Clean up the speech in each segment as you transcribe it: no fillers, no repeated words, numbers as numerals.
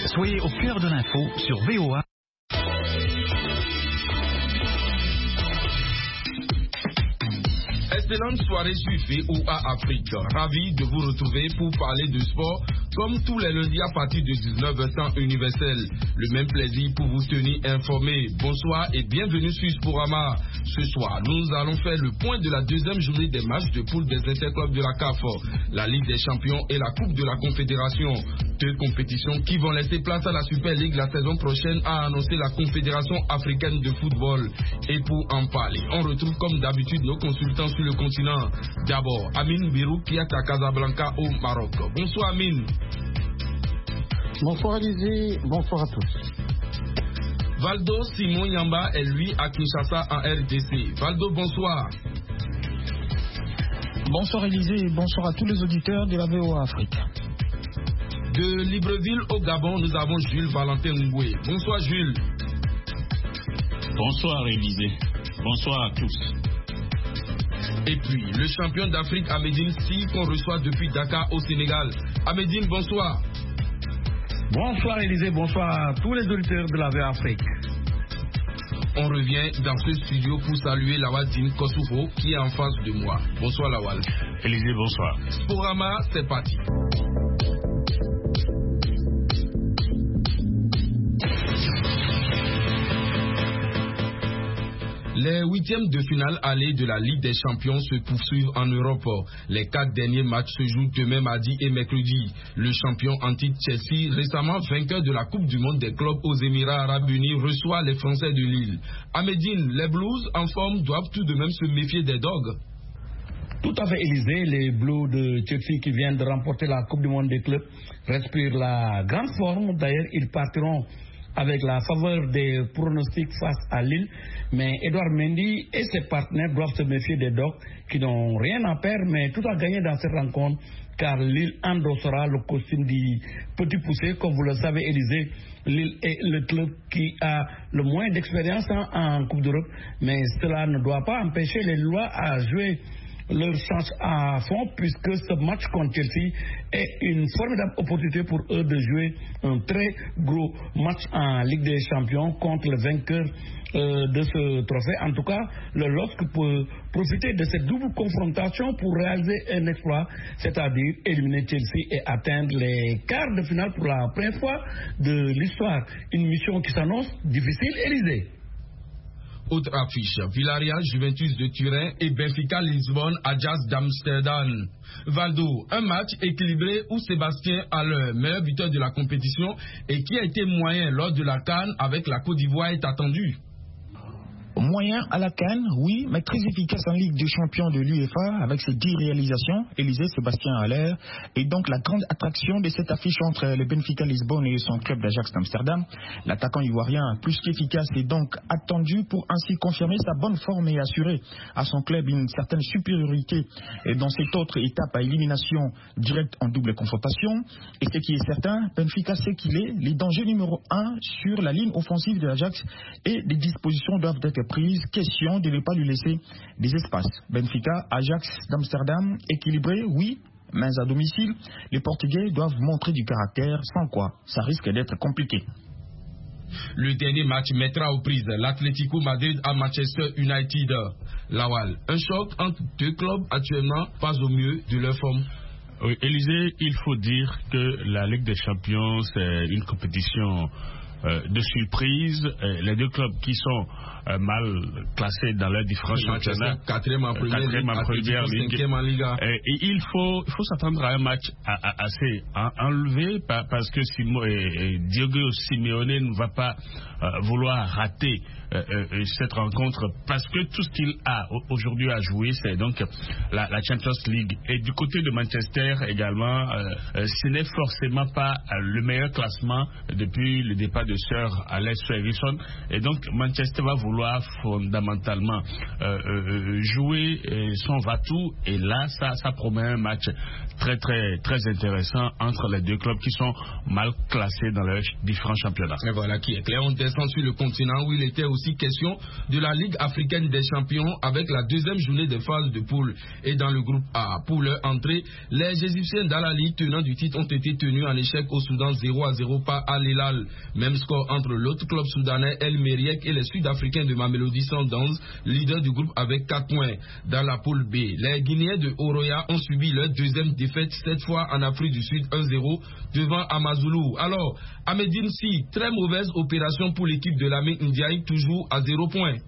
Soyez au cœur de l'info sur VOA. Excellente soirée sur VOA Afrique. Ravi de vous retrouver pour parler de sport comme tous les lundis à partir de 19h temps universel. Le même plaisir pour vous tenir informés. Bonsoir et bienvenue sur Sporama. Ce soir, nous allons faire le point de la deuxième journée des matchs de poule des interclubs de la CAF, la Ligue des Champions et la Coupe de la Confédération. Deux compétitions qui vont laisser place à la Super League la saison prochaine, a annoncé la Confédération africaine de football. Et pour en parler, on retrouve comme d'habitude nos consultants sur le continent. D'abord, Amine Birou qui est à Casablanca au Maroc. Bonsoir Amine. Bonsoir Élisée, bonsoir à tous. Valdo Simon Yamba est lui à Kinshasa en RDC. Valdo, bonsoir. Bonsoir Élisée et bonsoir à tous les auditeurs de la VOA Afrique. De Libreville au Gabon, nous avons Jules Valentin Ngoué. Bonsoir Jules. Bonsoir Élisée. Bonsoir à tous. Et puis, le champion d'Afrique Ahmedine Si qu'on reçoit depuis Dakar au Sénégal. Ahmedine, bonsoir. Bonsoir Élisée, bonsoir à tous les auditeurs de la VOA Afrique. On revient dans ce studio pour saluer Lawal Dine Kosovo qui est en face de moi. Bonsoir Lawal. Élisée, bonsoir. Sporama, c'est parti. Les huitièmes de finale aller de la Ligue des Champions se poursuivent en Europe. Les 4 derniers matchs se jouent demain mardi et mercredi. Le champion anti Chelsea, récemment vainqueur de la Coupe du Monde des clubs aux Émirats Arabes Unis, reçoit les Français de Lille. À Médine, les Blues en forme doivent tout de même se méfier des Dogs. Tout à fait Élisée, les Blues de Chelsea qui viennent de remporter la Coupe du Monde des clubs respirent la grande forme. D'ailleurs, ils partiront avec la faveur des pronostics face à Lille, mais Edouard Mendy et ses partenaires doivent se méfier des Dogs qui n'ont rien à perdre, mais tout à gagner dans cette rencontre, car Lille endossera le costume du petit poussé. Comme vous le savez, Élisée, Lille est le club qui a le moins d'expérience en Coupe d'Europe, mais cela ne doit pas empêcher les Lillois à jouer leur chance à fond, puisque ce match contre Chelsea est une formidable opportunité pour eux de jouer un très gros match en Ligue des Champions contre le vainqueur de ce trophée. En tout cas, le LOSC peut profiter de cette double confrontation pour réaliser un exploit, c'est-à-dire éliminer Chelsea et atteindre les quarts de finale pour la première fois de l'histoire. Une mission qui s'annonce difficile, Élisée. Autre affiche, Villarreal, Juventus de Turin et Benfica Lisbonne, Ajax d'Amsterdam. Valdo, un match équilibré où Sébastien Haller, meilleur buteur de la compétition et qui a été moyen lors de la CAN avec la Côte d'Ivoire, est attendu. Moyen à la CAN, oui, mais très efficace en Ligue des Champions de l'UEFA avec ses 10 réalisations. Élisée Sébastien Haller est donc la grande attraction de cette affiche entre le Benfica Lisbonne et son club d'Ajax d'Amsterdam. L'attaquant ivoirien, plus qu'efficace, est donc attendu pour ainsi confirmer sa bonne forme et assurer à son club une certaine supériorité dans cette autre étape à élimination directe en double confrontation. Et ce qui est certain, Benfica sait qu'il est les dangers numéro 1 sur la ligne offensive de l'Ajax et des dispositions doivent être prise, question de ne pas lui laisser des espaces. Benfica, Ajax d'Amsterdam, équilibré, oui, mais à domicile, les Portugais doivent montrer du caractère, sans quoi ça risque d'être compliqué. Le dernier match mettra aux prises l'Atlético Madrid à Manchester United. Lawal, un choc entre deux clubs actuellement pas au mieux de leur forme. Oui, Élisée, il faut dire que la Ligue des Champions, c'est une compétition de surprise. Les deux clubs qui sont mal classés dans leurs différents championnats, 4e en première ligue, 5e en Liga. Et il faut s'attendre à un match assez enlevé parce que Diego Simeone ne va pas vouloir rater cette rencontre parce que tout ce qu'il a aujourd'hui à jouer, c'est donc la Champions League. Et du côté de Manchester également, ce n'est forcément pas le meilleur classement depuis le départ de Sir Alex Ferguson. Et donc Manchester va vouloir fondamentalement jouer son va-tout. Et là, ça promet un match très très très intéressant entre les deux clubs qui sont mal classés dans leurs différents championnats. Et voilà qui est clair. On descend sur le continent où il était aussi question de la Ligue africaine des champions avec la deuxième journée de phase de poule. Et dans le groupe A, pour leur entrée, les Égyptiens dans la Ligue tenant du titre ont été tenus en échec au Soudan 0-0 par Al Hilal. Même score entre l'autre club soudanais El Meriek et les Sud-Africains de Mamelodi Sundowns, leader du groupe avec 4 points. Dans la poule B, les Guinéens de Oroya ont subi leur deuxième défaite, cette fois en Afrique du Sud 1-0 devant Amazulu. Alors, Ahmedine Si, très mauvaise opération pour l'équipe de Lamine Ndiaye, toujours à 0 points.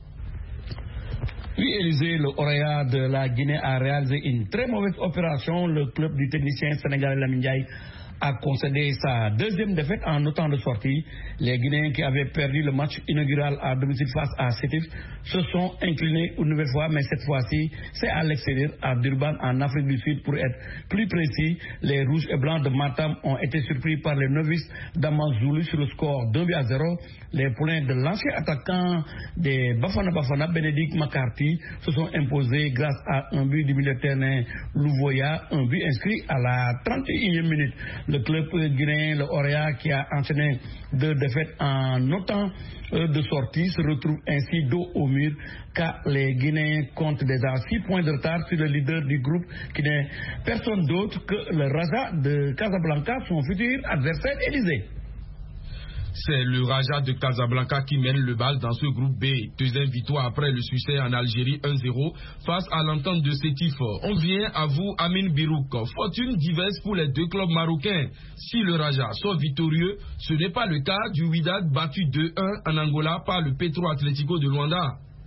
Oui, Élysée, le Oroya de la Guinée a réalisé une très mauvaise opération. Le club du technicien sénégalais Lamine Ndiaye a concédé sa deuxième défaite en autant de sorties. Les Guinéens qui avaient perdu le match inaugural à domicile face à Sétif se sont inclinés une nouvelle fois, mais cette fois-ci, c'est à l'extérieur, à Durban, en Afrique du Sud, pour être plus précis. Les Rouges et Blancs de Matam ont été surpris par les novices d'Amazulu sur le score d'1-0. Les poulains de l'ancien attaquant des Bafana, Bénédicte McCarthy, se sont imposés grâce à un but du milieu de terrain Louvoya, un but inscrit à la 31e minute. Le club guinéen, le Oroya, qui a enchaîné 2 défaites en autant de sorties, se retrouve ainsi dos au mur, car les Guinéens comptent déjà 6 points de retard sur le leader du groupe, qui n'est personne d'autre que le Raja de Casablanca, son futur adversaire Élysée. C'est le Raja de Casablanca qui mène le bal dans ce groupe B. Deuxième victoire après le succès en Algérie 1-0 face à l'entente de Sétif. On vient à vous, Amin Birouk. Fortune diverse pour les deux clubs marocains. Si le Raja sort victorieux, ce n'est pas le cas du Wydad battu 2-1 en Angola par le Petro Atlético de Luanda.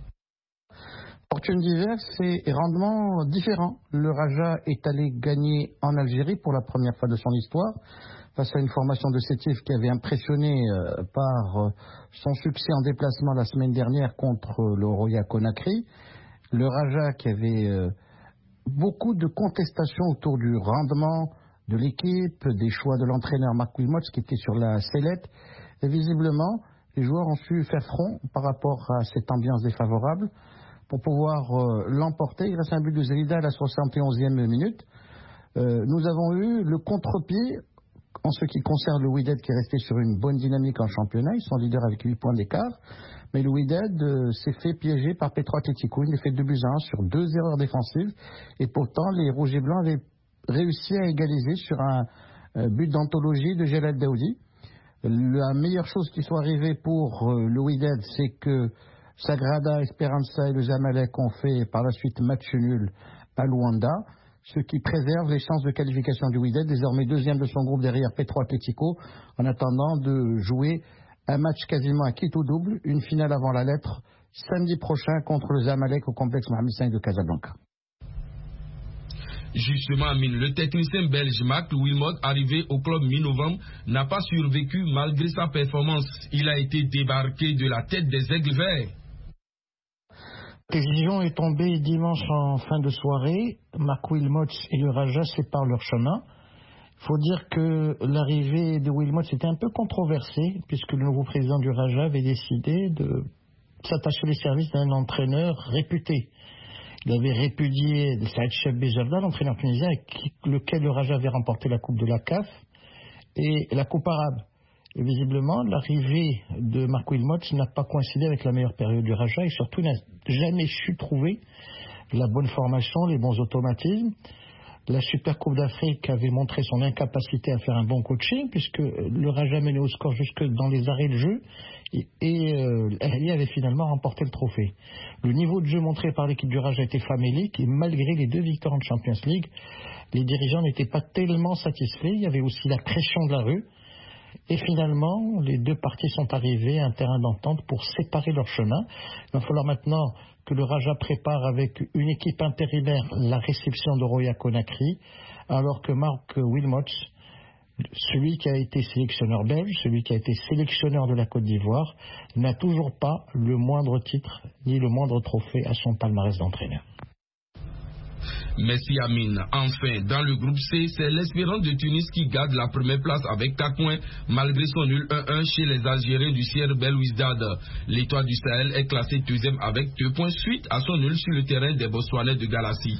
Fortune diverse et rendement différent. Le Raja est allé gagner en Algérie pour la première fois de son histoire, face à une formation de Sétif qui avait impressionné par son succès en déplacement la semaine dernière contre le Roya Conakry. Le Raja qui avait beaucoup de contestations autour du rendement de l'équipe, des choix de l'entraîneur Marc Wilmots qui était sur la sellette. Et visiblement, les joueurs ont su faire front par rapport à cette ambiance défavorable pour pouvoir l'emporter grâce à un but de Zelida à la 71e minute. Nous avons eu le contre-pied en ce qui concerne le Wydad qui est resté sur une bonne dynamique en championnat. Ils sont leaders avec 8 points d'écart. Mais le Wydad s'est fait piéger par Petro Atlético. Il a fait 2-1 sur 2 erreurs défensives. Et pourtant, les Rouges et Blancs avaient réussi à égaliser sur un but d'anthologie de Jalal Daoudi. La meilleure chose qui soit arrivée pour le Wydad, c'est que Sagrada, Esperança et le Zamalek ont fait par la suite match nul à Luanda, ce qui préserve les chances de qualification du Wydad, désormais deuxième de son groupe derrière Petro Atlético, en attendant de jouer un match quasiment à quitte au double, une finale avant la lettre, samedi prochain contre le Zamalek au complexe Mohamed V de Casablanca. Justement, Amine, le technicien belge Marc Wilmots, arrivé au club mi-novembre, n'a pas survécu malgré sa performance. Il a été débarqué de la tête des Aigles Verts. La décision est tombée dimanche en fin de soirée. Marc Wilmots et le Raja séparent leur chemin. Il faut dire que l'arrivée de Wilmots était un peu controversée, puisque le nouveau président du Raja avait décidé de s'attacher les services d'un entraîneur réputé. Il avait répudié Saïd Cheb Bejarda, l'entraîneur tunisien avec lequel le Raja avait remporté la Coupe de la CAF et la Coupe arabe. Et visiblement, l'arrivée de Marc Wilmots n'a pas coïncidé avec la meilleure période du Raja et surtout n'a jamais su trouver la bonne formation, les bons automatismes. La Super Coupe d'Afrique avait montré son incapacité à faire un bon coaching puisque le Raja menait au score jusque dans les arrêts de jeu et l'Ahli avait finalement remporté le trophée. Le niveau de jeu montré par l'équipe du Raja était famélique et malgré les 2 victoires en Champions League, les dirigeants n'étaient pas tellement satisfaits. Il y avait aussi la pression de la rue. Et finalement, les 2 parties sont arrivées à un terrain d'entente pour séparer leurs chemins. Il va falloir maintenant que le Raja prépare avec une équipe intérimaire la réception de Roya Conakry, alors que Marc Wilmots, celui qui a été sélectionneur belge, celui qui a été sélectionneur de la Côte d'Ivoire, n'a toujours pas le moindre titre ni le moindre trophée à son palmarès d'entraîneur. Merci Amine. Enfin, dans le groupe C, c'est l'Espérance de Tunis qui garde la première place avec 4 points malgré son nul 1-1 chez les Algériens du Sierre Belouizdad. L'Étoile du Sahel est classée deuxième avec 2 points suite à son nul sur le terrain des Botswanais de Galassi.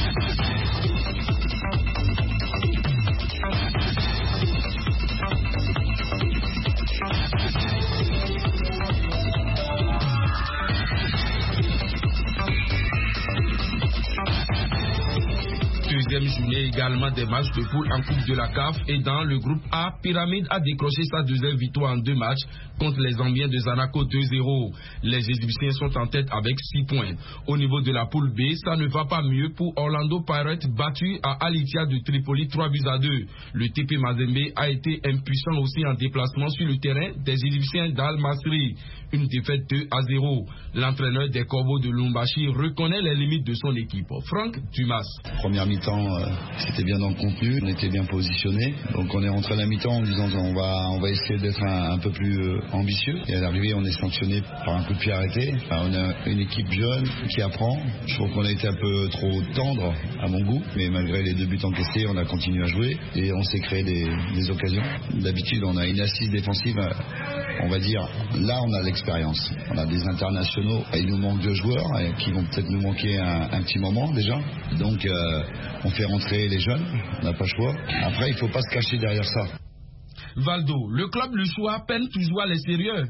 Deuxième journée également des matchs de poule en Coupe de la CAF et dans le groupe A, Pyramide a décroché sa deuxième victoire en 2 matchs contre les Zambiens de Zanaco 2-0. Les Égyptiens sont en tête avec 6 points. Au niveau de la poule B, ça ne va pas mieux pour Orlando Pirates battu à Alitia de Tripoli 3-2. Le TP Mazembe a été impuissant aussi en déplacement sur le terrain des Égyptiens d'Al-Masri. Une défaite 2-0. L'entraîneur des Corbeaux de Lumbashi reconnaît les limites de son équipe. Franck Dumas. Première mi-temps, c'était bien dans le contenu, on était bien positionné. Donc on est rentré à la mi-temps en disant on va essayer d'être un peu plus ambitieux. Et à l'arrivée, on est sanctionné par un coup de pied arrêté. Enfin, on a une équipe jeune qui apprend. Je trouve qu'on a été un peu trop tendre à mon goût, mais malgré les 2 buts encaissés, on a continué à jouer et on s'est créé des occasions. D'habitude, on a une assise défensive. On va dire, là on a l'expérience. On a des internationaux, et il nous manque 2 joueurs qui vont peut-être nous manquer un petit moment déjà. Donc on fait rentrer les jeunes, on n'a pas le choix. Après il ne faut pas se cacher derrière ça. Valdo, le club Luchois peine toujours à l'extérieur.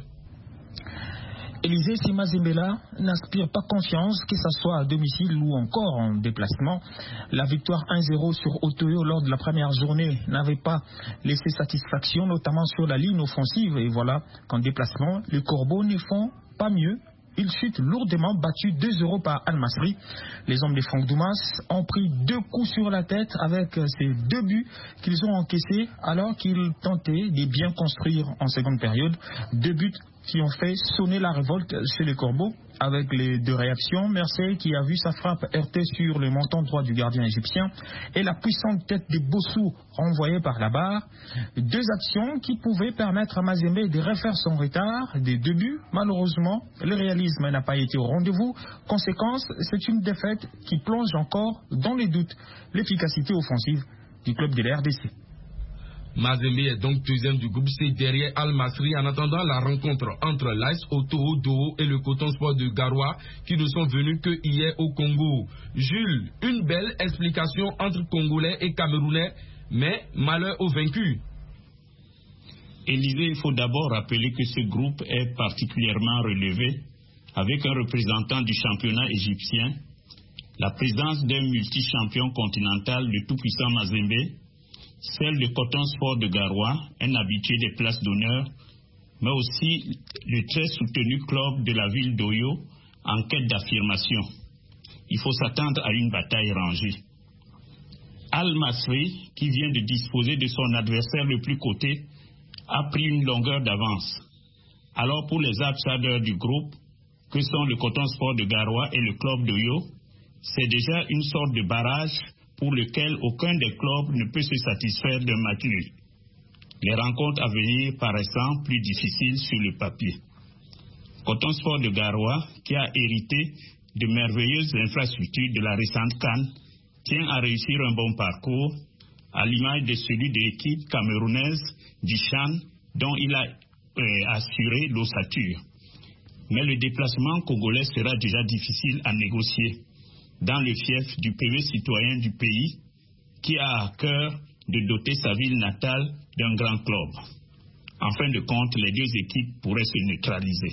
Élisée Simazembela n'aspire pas confiance, que ce soit à domicile ou encore en déplacement. La victoire 1-0 sur Otoyo lors de la première journée n'avait pas laissé satisfaction, notamment sur la ligne offensive. Et voilà qu'en déplacement, les Corbeaux ne font pas mieux. Ils chutent lourdement, battus 2-0 par Al-Masri. Les hommes de Franck Dumas ont pris 2 coups sur la tête avec ces 2 buts qu'ils ont encaissés alors qu'ils tentaient de bien construire en seconde période. 2 buts qui ont fait sonner la révolte chez les Corbeaux. Avec les 2 réactions, Marseille qui a vu sa frappe heurter sur le menton droit du gardien égyptien et la puissante tête de Bossou renvoyée par la barre. 2 actions qui pouvaient permettre à Mazembe de refaire son retard des 2 buts. Malheureusement, le réalisme n'a pas été au rendez-vous. Conséquence, c'est une défaite qui plonge encore dans les doutes l'efficacité offensive du club de la RDC. Mazembe est donc deuxième du groupe C derrière Al-Masri en attendant la rencontre entre l'AS Otoho Doo et le Coton Sport de Garoua qui ne sont venus que hier au Congo. Jules, une belle explication entre Congolais et Camerounais, mais malheur aux vaincus. Élisée, il faut d'abord rappeler que ce groupe est particulièrement relevé avec un représentant du championnat égyptien, la présence d'un multi-champion continental, le tout-puissant Mazembe, celle de Coton Sport de Garoua, un habitué des places d'honneur, mais aussi le très soutenu club de la ville d'Oyo en quête d'affirmation. Il faut s'attendre à une bataille rangée. Al-Masri, qui vient de disposer de son adversaire le plus coté, a pris une longueur d'avance. Alors pour les outsiders du groupe, que sont le Coton Sport de Garoua et le club d'Oyo, c'est déjà une sorte de barrage pour lequel aucun des clubs ne peut se satisfaire d'un match nul. Les rencontres à venir paraissant plus difficiles sur le papier. Coton Sport de Garoua, qui a hérité de merveilleuses infrastructures de la récente CAN, tient à réussir un bon parcours, à l'image de celui de l'équipe camerounaise du Chan, dont il a assuré l'ossature. Mais le déplacement congolais sera déjà difficile à négocier dans le fief du PV citoyen du pays qui a à cœur de doter sa ville natale d'un grand club. En fin de compte, les 2 équipes pourraient se neutraliser.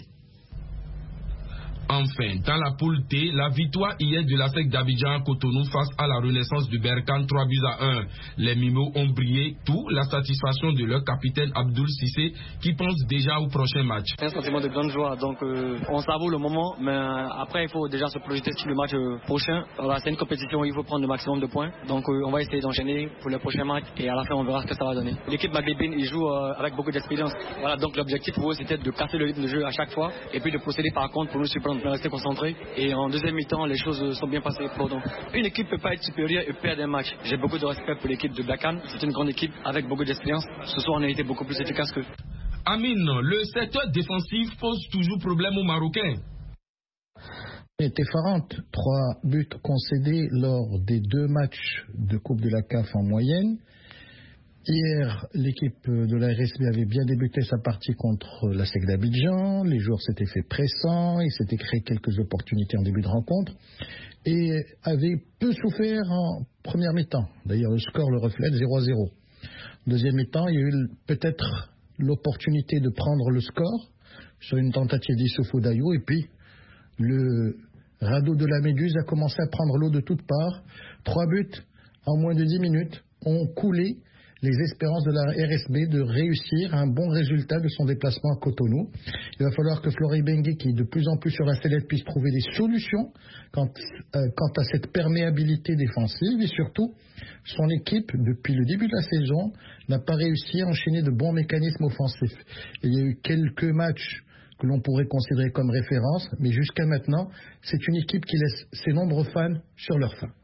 Enfin, dans la poule T, la victoire hier de la SEC d'Abidjan à Cotonou face à la Renaissance de Berkane 3-1. Les Mimos ont brillé, tout la satisfaction de leur capitaine Abdoul Cissé qui pense déjà au prochain match. C'est un sentiment de grande joie, donc on savoure le moment, mais après il faut déjà se projeter sur le match prochain. Voilà, c'est une compétition où il faut prendre le maximum de points, donc on va essayer d'enchaîner pour le prochain match et à la fin on verra ce que ça va donner. L'équipe maghrébine, il joue avec beaucoup d'expérience. Voilà, donc l'objectif pour eux c'était de casser le rythme de jeu à chaque fois et puis de procéder par contre pour nous surprendre. Rester concentré et en deuxième mi-temps les choses sont bien passées pour nous. Une équipe ne peut pas être supérieure et perdre un match. J'ai beaucoup de respect pour l'équipe de Berkane, c'est une grande équipe avec beaucoup d'expérience. Ce soir on a été beaucoup plus efficace qu'eux. Amine, le secteur défensif pose toujours problème aux Marocains. est effarante. 3 buts concédés lors des 2 matchs de Coupe de la CAF en moyenne. Hier, l'équipe de la RSB avait bien débuté sa partie contre la SEC d'Abidjan. Les joueurs s'étaient fait pressants, ils s'étaient créé quelques opportunités en début de rencontre et avaient peu souffert en première mi-temps. D'ailleurs, le score le reflète, 0-0. Deuxième mi-temps, il y a eu peut-être l'opportunité de prendre le score sur une tentative d'Issoufou Dayo, et puis le radeau de la Méduse a commencé à prendre l'eau de toutes parts. 3 buts en moins de 10 minutes ont coulé les espérances de la RSB de réussir un bon résultat de son déplacement à Cotonou. Il va falloir que Flory Bengue, qui est de plus en plus sur la sellette, puisse trouver des solutions quant à cette perméabilité défensive, et surtout, son équipe, depuis le début de la saison, n'a pas réussi à enchaîner de bons mécanismes offensifs. Il y a eu quelques matchs que l'on pourrait considérer comme référence, mais jusqu'à maintenant, c'est une équipe qui laisse ses nombreux fans sur leur faim.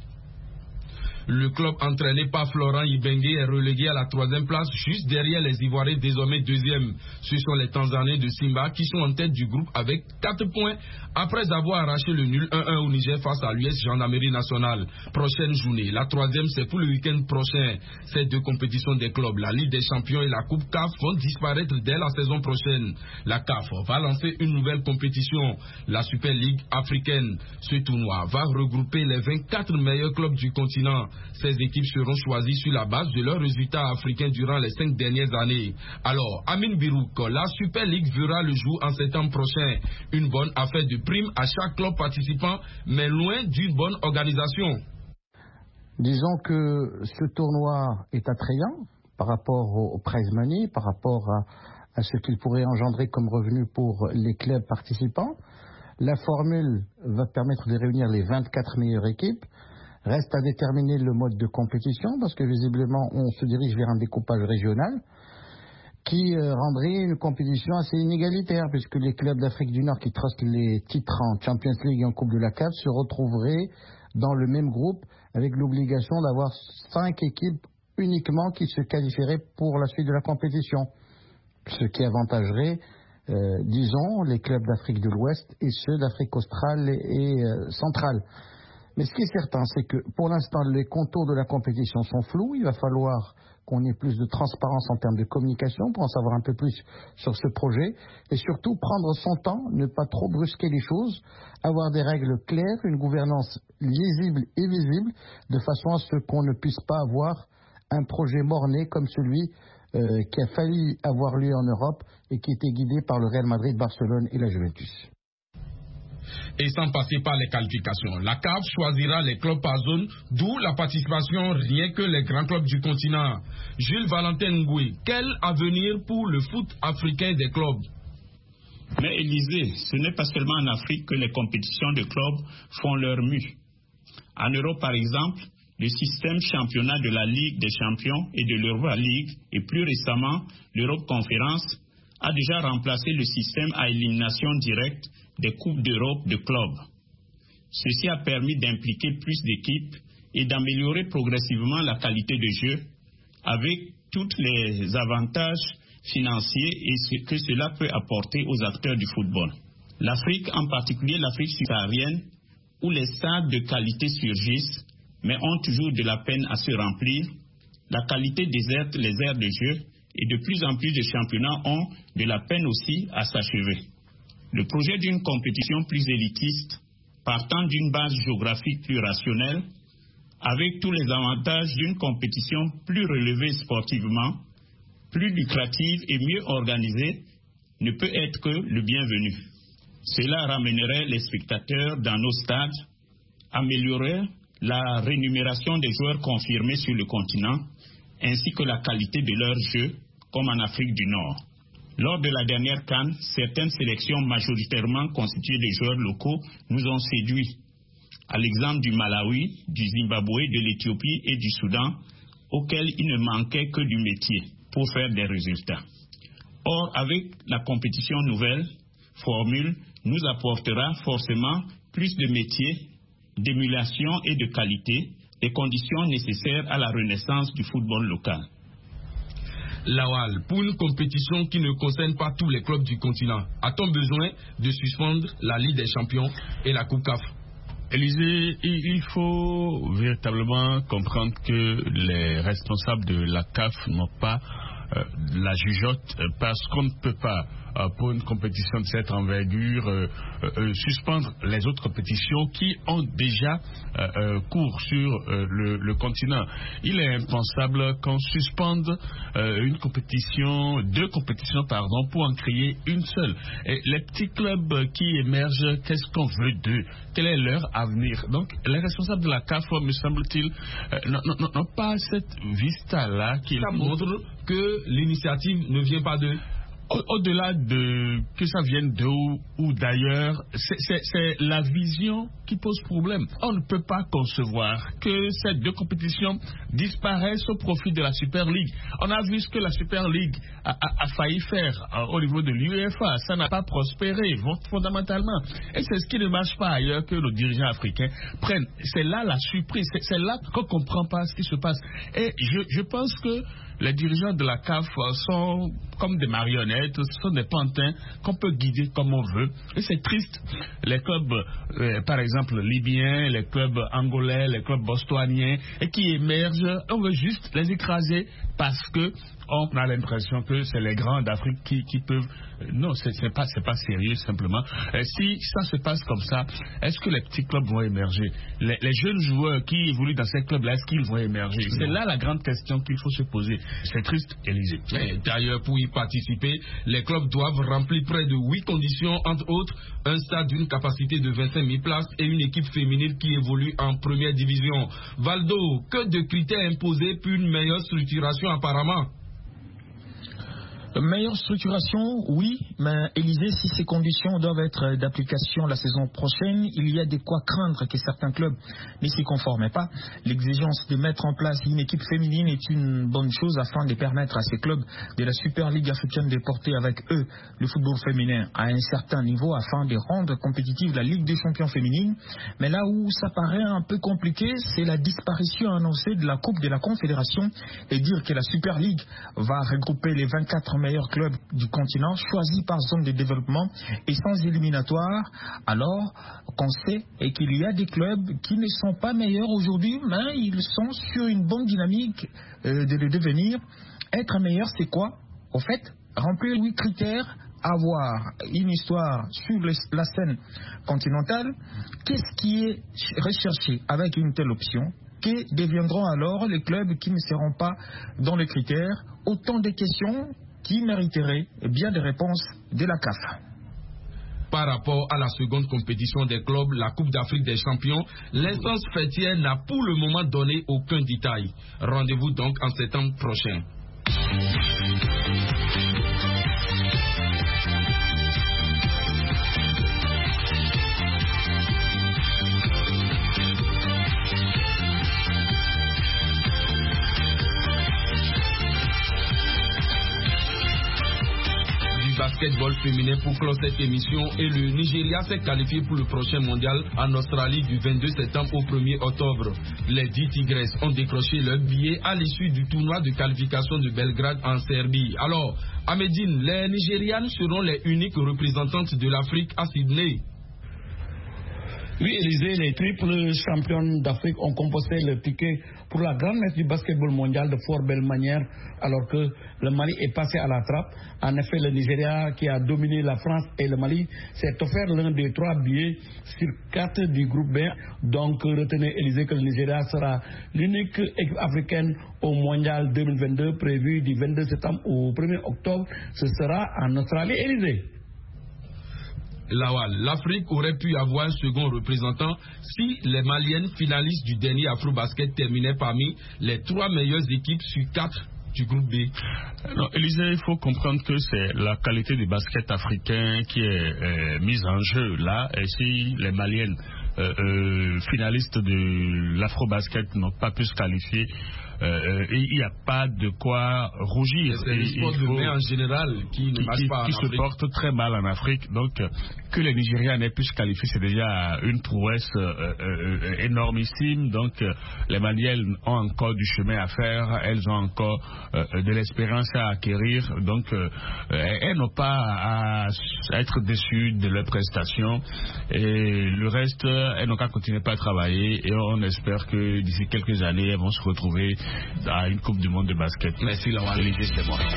Le club entraîné par Florent Ibenge est relégué à la 3e place, juste derrière les Ivoiriens désormais 2e. Ce sont les Tanzaniens de Simba qui sont en tête du groupe avec 4 points après avoir arraché le nul 1-1 au Niger face à l'US Gendarmerie Nationale. Prochaine journée, la 3e, c'est pour le week-end prochain. Ces 2 compétitions des clubs, la Ligue des Champions et la Coupe CAF, vont disparaître dès la saison prochaine. La CAF va lancer une nouvelle compétition, la Super Ligue africaine. Ce tournoi va regrouper les 24 meilleurs clubs du continent. Ces équipes seront choisies sur la base de leurs résultats africains durant les 5 dernières années. Alors, Amin Birouk, la Super League verra le jour en septembre prochain. Une bonne affaire de prime à chaque club participant, mais loin d'une bonne organisation. Disons que ce tournoi est attrayant par rapport au prize money, par rapport à ce qu'il pourrait engendrer comme revenu pour les clubs participants. La formule va permettre de réunir les 24 meilleures équipes. Reste à déterminer le mode de compétition, parce que visiblement on se dirige vers un découpage régional qui rendrait une compétition assez inégalitaire, puisque les clubs d'Afrique du Nord qui trustent les titres en Champions League et en Coupe de la CAF se retrouveraient dans le même groupe avec l'obligation d'avoir 5 équipes uniquement qui se qualifieraient pour la suite de la compétition, ce qui avantagerait disons les clubs d'Afrique de l'Ouest et ceux d'Afrique australe et centrale. Mais ce qui est certain, c'est que pour l'instant, les contours de la compétition sont flous. Il va falloir qu'on ait plus de transparence en termes de communication pour en savoir un peu plus sur ce projet. Et surtout, prendre son temps, ne pas trop brusquer les choses, avoir des règles claires, une gouvernance lisible et visible, de façon à ce qu'on ne puisse pas avoir un projet mort-né comme celui qui a failli avoir lieu en Europe et qui était guidé par le Real Madrid, Barcelone et la Juventus. Et sans passer par les qualifications, la CAF choisira les clubs par zone, d'où la participation rien que les grands clubs du continent. Jules Valentin Ngoué, quel avenir pour le foot africain des clubs? Mais Élisée, ce n'est pas seulement en Afrique que les compétitions de clubs font leur mue. En Europe, par exemple, le système championnat de la Ligue des champions et de l'Europa League, et plus récemment l'Europe Conférence, a déjà remplacé le système à élimination directe des Coupes d'Europe de clubs. Ceci a permis d'impliquer plus d'équipes et d'améliorer progressivement la qualité de jeu avec tous les avantages financiers et ce que cela peut apporter aux acteurs du football. L'Afrique, en particulier l'Afrique subsaharienne, où les stades de qualité surgissent, mais ont toujours de la peine à se remplir, la qualité déserte les aires de jeu et de plus en plus de championnats ont de la peine aussi à s'achever. Le projet d'une compétition plus élitiste, partant d'une base géographique plus rationnelle, avec tous les avantages d'une compétition plus relevée sportivement, plus lucrative et mieux organisée, ne peut être que le bienvenu. Cela ramènerait les spectateurs dans nos stades, améliorerait la rémunération des joueurs confirmés sur le continent, ainsi que la qualité de leur jeu, comme en Afrique du Nord. Lors de la dernière CAN, certaines sélections majoritairement constituées de joueurs locaux nous ont séduits, à l'exemple du Malawi, du Zimbabwe, de l'Éthiopie et du Soudan, auxquels il ne manquait que du métier pour faire des résultats. Or, avec la compétition nouvelle, formule nous apportera forcément plus de métiers, d'émulation et de qualité, des conditions nécessaires à la renaissance du football local. Lawal, pour une compétition qui ne concerne pas tous les clubs du continent, a-t-on besoin de suspendre la Ligue des Champions et la Coupe CAF? Élisée, il faut véritablement comprendre que les responsables de la CAF n'ont pas la jugeote parce qu'on ne peut pas, pour une compétition de cette envergure, suspendre les autres compétitions qui ont déjà cours sur le continent. Il est impensable qu'on suspende deux compétitions, pour en créer une seule. Et les petits clubs qui émergent, qu'est-ce qu'on veut d'eux? Quel est leur avenir? Donc, les responsables de la CAF, me semble-t-il, n'ont pas cette vista-là qui montre que l'initiative ne vient pas d'eux. Au-delà de que ça vienne d'eux ou d'ailleurs, c'est la vision qui pose problème. On ne peut pas concevoir que ces deux compétitions disparaissent au profit de la Super League. On a vu ce que la Super League a failli faire au niveau de l'UEFA. Ça n'a pas prospéré fondamentalement. Et c'est ce qui ne marche pas ailleurs que nos dirigeants africains prennent. C'est là la surprise. C'est là qu'on ne comprend pas ce qui se passe. Et je pense que les dirigeants de la CAF sont comme des marionnettes, ce sont des pantins qu'on peut guider comme on veut. Et c'est triste. Les clubs, par exemple, libyens, les clubs angolais, les clubs bostoniens, et qui émergent, on veut juste les écraser parce que on a l'impression que c'est les grands d'Afrique qui peuvent... Non, c'est pas sérieux simplement. Si ça se passe comme ça, est-ce que les petits clubs vont émerger? Les jeunes joueurs qui évoluent dans ces clubs-là, est-ce qu'ils vont émerger? C'est là la grande question qu'il faut se poser. C'est triste, Élisée. D'ailleurs, pour y participer, les clubs doivent remplir près de 8 conditions, entre autres un stade d'une capacité de 25 000 places et une équipe féminine qui évolue en première division. Valdo, que de critères imposés pour une meilleure structuration apparemment? Meilleure structuration, oui, mais Élisée, si ces conditions doivent être d'application la saison prochaine, il y a de quoi craindre que certains clubs ne s'y conforment pas. L'exigence de mettre en place une équipe féminine est une bonne chose afin de permettre à ces clubs de la Super Ligue africaine de porter avec eux le football féminin à un certain niveau afin de rendre compétitive la Ligue des champions féminine. Mais là où ça paraît un peu compliqué, c'est la disparition annoncée de la Coupe de la Confédération et dire que la Super Ligue va regrouper les 24 meilleurs clubs du continent choisis par zone de développement et sans éliminatoire, alors qu'on sait et qu'il y a des clubs qui ne sont pas meilleurs aujourd'hui, mais ils sont sur une bonne dynamique de le devenir. Être meilleur, c'est quoi? Au fait, remplir 8 critères, avoir une histoire sur la scène continentale. Qu'est-ce qui est recherché avec une telle option? Que deviendront alors les clubs qui ne seront pas dans les critères? Autant de questions qui mériteraient bien des réponses de la CAF. Par rapport à la seconde compétition des clubs, la Coupe d'Afrique des champions, l'instance fêtière n'a pour le moment donné aucun détail. Rendez-vous donc en septembre prochain. Basketball féminin pour clore cette émission et le Nigeria s'est qualifié pour le prochain mondial en Australie du 22 septembre au 1er octobre. Les 10 Tigresses ont décroché leur billet à l'issue du tournoi de qualification de Belgrade en Serbie. Alors, à Médine, les Nigérianes seront les uniques représentantes de l'Afrique à Sydney. Oui, Élisée, les triples championnes d'Afrique ont composté le ticket pour la grande messe du basketball mondial de fort belle manière, alors que le Mali est passé à la trappe. En effet, le Nigeria, qui a dominé la France et le Mali, s'est offert l'un des 3 billets sur 4 du groupe B. Donc, retenez, Élisée, que le Nigeria sera l'unique équipe africaine au mondial 2022, prévu du 22 septembre au 1er octobre. Ce sera en Australie, Élisée. Lawal, l'Afrique aurait pu avoir un second représentant si les Maliennes finalistes du dernier Afro-Basket terminaient parmi les 3 meilleures équipes sur 4 du groupe B. Non, Élisée, il faut comprendre que c'est la qualité du basket africain qui est mise en jeu là. Et si les Maliennes finalistes de l'Afro-Basket n'ont pas pu se qualifier, il n'y a pas de quoi rougir. C'est le sport de main en général qui ne marche pas en Afrique. Qui se porte très mal en Afrique. Donc, que les Nigérians aient pu se qualifier, c'est déjà une prouesse énormissime. Donc, les Maliennes ont encore du chemin à faire. Elles ont encore de l'espérance à acquérir. Donc, elles n'ont pas à être déçues de leurs prestations. Et le reste, elles n'ont qu'à continuer à travailler. Et on espère que d'ici quelques années, elles vont se retrouver à une Coupe du Monde de basket. Merci, Laurent. C'est moi.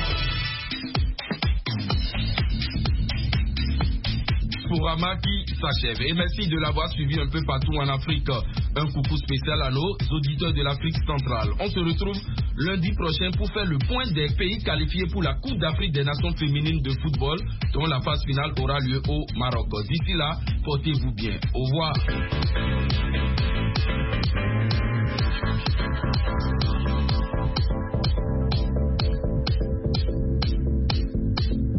Sporama qui s'achève. Et merci de l'avoir suivi un peu partout en Afrique. Un coucou spécial à nos auditeurs de l'Afrique centrale. On se retrouve lundi prochain pour faire le point des pays qualifiés pour la Coupe d'Afrique des Nations féminines de football, dont la phase finale aura lieu au Maroc. D'ici là, portez-vous bien. Au revoir.